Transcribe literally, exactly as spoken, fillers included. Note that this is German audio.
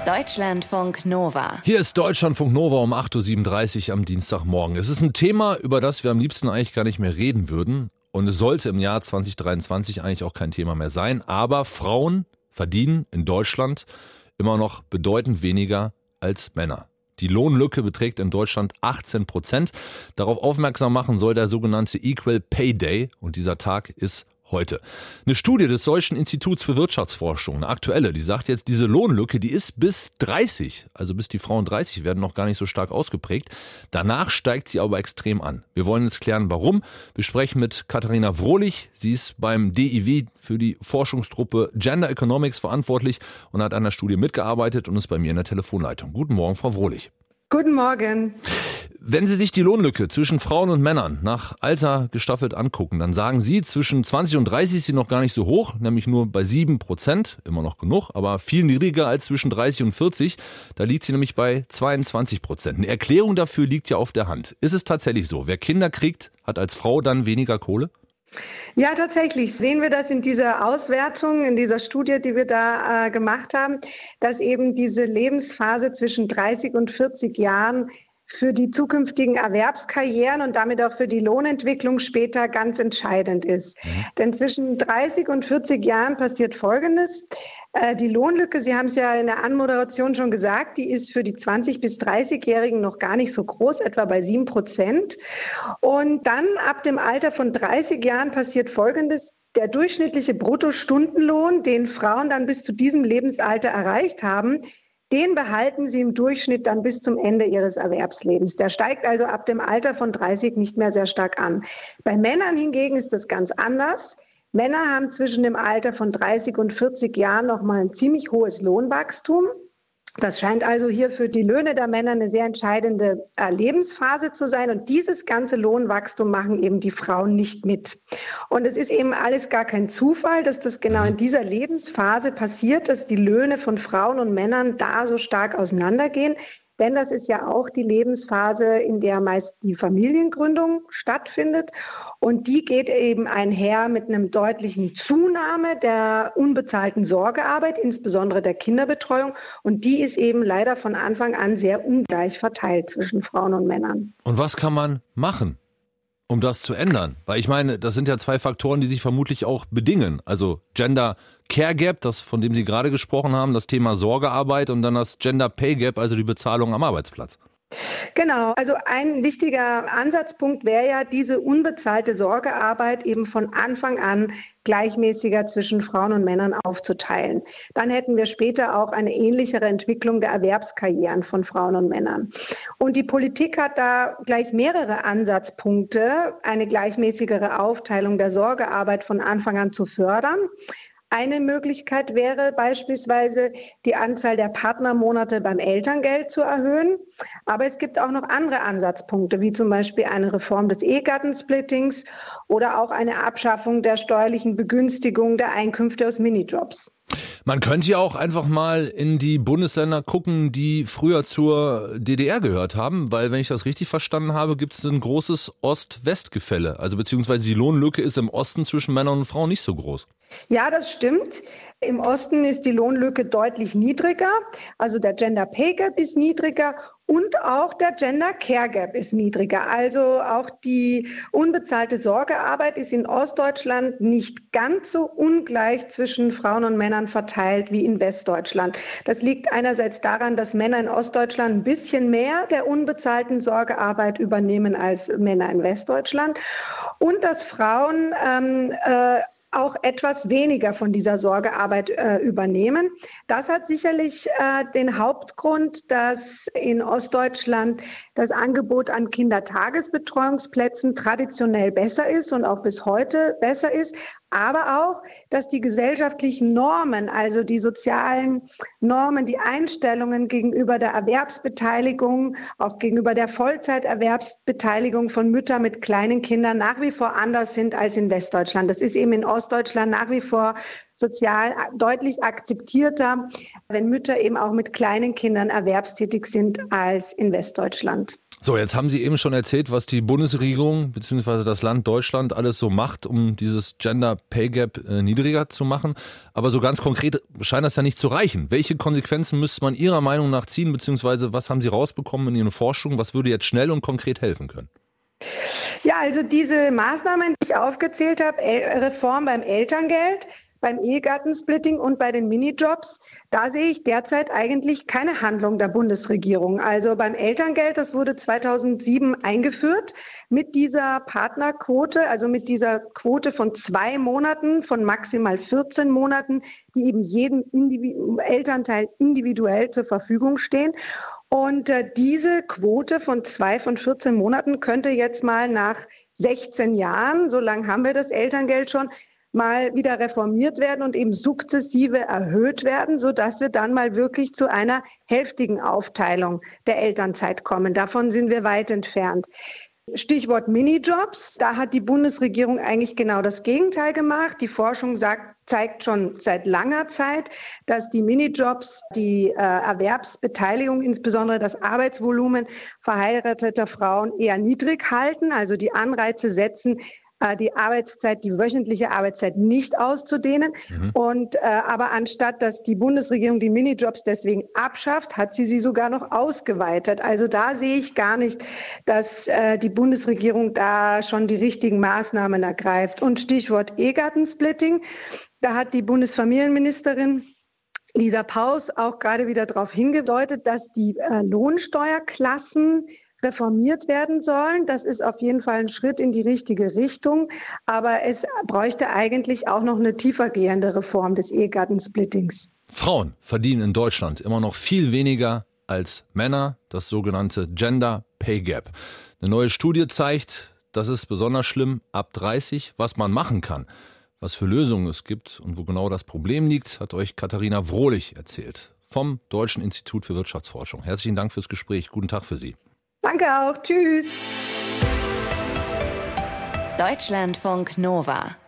Deutschlandfunk Nova. Hier ist Deutschlandfunk Nova um acht Uhr siebenunddreißig am Dienstagmorgen. Es ist ein Thema, über das wir am liebsten eigentlich gar nicht mehr reden würden. Und es sollte im Jahr zwanzig dreiundzwanzig eigentlich auch kein Thema mehr sein. Aber Frauen verdienen in Deutschland immer noch bedeutend weniger als Männer. Die Lohnlücke beträgt in Deutschland achtzehn Prozent. Darauf aufmerksam machen soll der sogenannte Equal Pay Day. Und dieser Tag ist heute. Eine Studie des Deutschen Instituts für Wirtschaftsforschung, eine aktuelle, die sagt jetzt, diese Lohnlücke, die ist bis dreißig, also bis die Frauen dreißig werden, noch gar nicht so stark ausgeprägt. Danach steigt sie aber extrem an. Wir wollen jetzt klären, warum. Wir sprechen mit Katharina Wrohlich. Sie ist beim D I W für die Forschungstruppe Gender Economics verantwortlich und hat an der Studie mitgearbeitet und ist bei mir in der Telefonleitung. Guten Morgen, Frau Wrohlich. Guten Morgen. Wenn Sie sich die Lohnlücke zwischen Frauen und Männern nach Alter gestaffelt angucken, dann sagen Sie, zwischen zwanzig und dreißig ist sie noch gar nicht so hoch, nämlich nur bei sieben Prozent, immer noch genug, aber viel niedriger als zwischen dreißig und vierzig. Da liegt sie nämlich bei zweiundzwanzig Prozent. Eine Erklärung dafür liegt ja auf der Hand. Ist es tatsächlich so? Wer Kinder kriegt, hat als Frau dann weniger Kohle? Ja, tatsächlich sehen wir das in dieser Auswertung, in dieser Studie, die wir da äh, gemacht haben, dass eben diese Lebensphase zwischen dreißig und vierzig Jahren für die zukünftigen Erwerbskarrieren und damit auch für die Lohnentwicklung später ganz entscheidend ist. Mhm. Denn zwischen dreißig und vierzig Jahren passiert Folgendes. Äh, die Lohnlücke, Sie haben es ja in der Anmoderation schon gesagt, die ist für die zwanzig- bis dreißigjährigen noch gar nicht so groß, etwa bei sieben Prozent. Und dann ab dem Alter von dreißig Jahren passiert Folgendes. Der durchschnittliche Bruttostundenlohn, den Frauen dann bis zu diesem Lebensalter erreicht haben, den behalten sie im Durchschnitt dann bis zum Ende ihres Erwerbslebens. Der steigt also ab dem Alter von dreißig nicht mehr sehr stark an. Bei Männern hingegen ist das ganz anders. Männer haben zwischen dem Alter von dreißig und vierzig Jahren noch mal ein ziemlich hohes Lohnwachstum. Das scheint also hier für die Löhne der Männer eine sehr entscheidende äh, Lebensphase zu sein. Und dieses ganze Lohnwachstum machen eben die Frauen nicht mit. Und es ist eben alles gar kein Zufall, dass das genau in dieser Lebensphase passiert, dass die Löhne von Frauen und Männern da so stark auseinandergehen. Denn das ist ja auch die Lebensphase, in der meist die Familiengründung stattfindet. Und die geht eben einher mit einem deutlichen Zunahme der unbezahlten Sorgearbeit, insbesondere der Kinderbetreuung. Und die ist eben leider von Anfang an sehr ungleich verteilt zwischen Frauen und Männern. Und was kann man machen, um das zu ändern? Weil ich meine, das sind ja zwei Faktoren, die sich vermutlich auch bedingen. Also Gender Care Gap, das von dem Sie gerade gesprochen haben, das Thema Sorgearbeit und dann das Gender Pay Gap, also die Bezahlung am Arbeitsplatz. Genau, also ein wichtiger Ansatzpunkt wäre ja, diese unbezahlte Sorgearbeit eben von Anfang an gleichmäßiger zwischen Frauen und Männern aufzuteilen. Dann hätten wir später auch eine ähnlichere Entwicklung der Erwerbskarrieren von Frauen und Männern. Und die Politik hat da gleich mehrere Ansatzpunkte, eine gleichmäßigere Aufteilung der Sorgearbeit von Anfang an zu fördern. Eine Möglichkeit wäre beispielsweise, die Anzahl der Partnermonate beim Elterngeld zu erhöhen. Aber es gibt auch noch andere Ansatzpunkte, wie zum Beispiel eine Reform des Ehegattensplittings oder auch eine Abschaffung der steuerlichen Begünstigung der Einkünfte aus Minijobs. Man könnte ja auch einfach mal in die Bundesländer gucken, die früher zur D D R gehört haben, weil, wenn ich das richtig verstanden habe, gibt es ein großes Ost-West-Gefälle. Also beziehungsweise die Lohnlücke ist im Osten zwischen Männern und Frauen nicht so groß. Ja, das stimmt. Im Osten ist die Lohnlücke deutlich niedriger. Also der Gender Pay Gap ist niedriger und auch der Gender Care Gap ist niedriger. Also auch die unbezahlte Sorgearbeit ist in Ostdeutschland nicht ganz so ungleich zwischen Frauen und Männern verteilt wie in Westdeutschland. Das liegt einerseits daran, dass Männer in Ostdeutschland ein bisschen mehr der unbezahlten Sorgearbeit übernehmen als Männer in Westdeutschland und dass Frauen ähm, äh, auch etwas weniger von dieser Sorgearbeit äh, übernehmen. Das hat sicherlich äh, den Hauptgrund, dass in Ostdeutschland das Angebot an Kindertagesbetreuungsplätzen traditionell besser ist und auch bis heute besser ist. Aber auch, dass die gesellschaftlichen Normen, also die sozialen Normen, die Einstellungen gegenüber der Erwerbsbeteiligung, auch gegenüber der Vollzeiterwerbsbeteiligung von Müttern mit kleinen Kindern nach wie vor anders sind als in Westdeutschland. Das ist eben in Ostdeutschland nach wie vor sozial deutlich akzeptierter, wenn Mütter eben auch mit kleinen Kindern erwerbstätig sind, als in Westdeutschland. So, jetzt haben Sie eben schon erzählt, was die Bundesregierung bzw. das Land Deutschland alles so macht, um dieses Gender Pay Gap äh, niedriger zu machen. Aber so ganz konkret scheint das ja nicht zu reichen. Welche Konsequenzen müsste man Ihrer Meinung nach ziehen, beziehungsweise was haben Sie rausbekommen in Ihren Forschungen? Was würde jetzt schnell und konkret helfen können? Ja, also diese Maßnahmen, die ich aufgezählt habe, Reform beim Elterngeld, beim Ehegattensplitting und bei den Minijobs, da sehe ich derzeit eigentlich keine Handlung der Bundesregierung. Also beim Elterngeld, das wurde zweitausendsieben eingeführt mit dieser Partnerquote, also mit dieser Quote von zwei Monaten, von maximal vierzehn Monaten, die eben jedem Individu- Elternteil individuell zur Verfügung stehen. Und äh, diese Quote von zwei von vierzehn Monaten könnte jetzt mal nach sechzehn Jahren, so lange haben wir das Elterngeld schon, mal wieder reformiert werden und eben sukzessive erhöht werden, sodass wir dann mal wirklich zu einer hälftigen Aufteilung der Elternzeit kommen. Davon sind wir weit entfernt. Stichwort Minijobs, da hat die Bundesregierung eigentlich genau das Gegenteil gemacht. Die Forschung sagt, zeigt schon seit langer Zeit, dass die Minijobs die äh, Erwerbsbeteiligung, insbesondere das Arbeitsvolumen verheirateter Frauen eher niedrig halten, also die Anreize setzen, die Arbeitszeit, die wöchentliche Arbeitszeit nicht auszudehnen. Mhm. Und äh, aber anstatt, dass die Bundesregierung die Minijobs deswegen abschafft, hat sie sie sogar noch ausgeweitet. Also da sehe ich gar nicht, dass äh, die Bundesregierung da schon die richtigen Maßnahmen ergreift. Und Stichwort Ehegattensplitting, da hat die Bundesfamilienministerin Lisa Paus auch gerade wieder darauf hingedeutet, dass die äh, Lohnsteuerklassen reformiert werden sollen. Das ist auf jeden Fall ein Schritt in die richtige Richtung. Aber es bräuchte eigentlich auch noch eine tiefergehende Reform des Ehegattensplittings. Frauen verdienen in Deutschland immer noch viel weniger als Männer, das sogenannte Gender Pay Gap. Eine neue Studie zeigt, das ist besonders schlimm ab dreißig. Was man machen kann, was für Lösungen es gibt und wo genau das Problem liegt, hat euch Katharina Wrohlich erzählt vom Deutschen Institut für Wirtschaftsforschung. Herzlichen Dank fürs Gespräch. Guten Tag für Sie. Danke auch. Tschüss. Deutschlandfunk Nova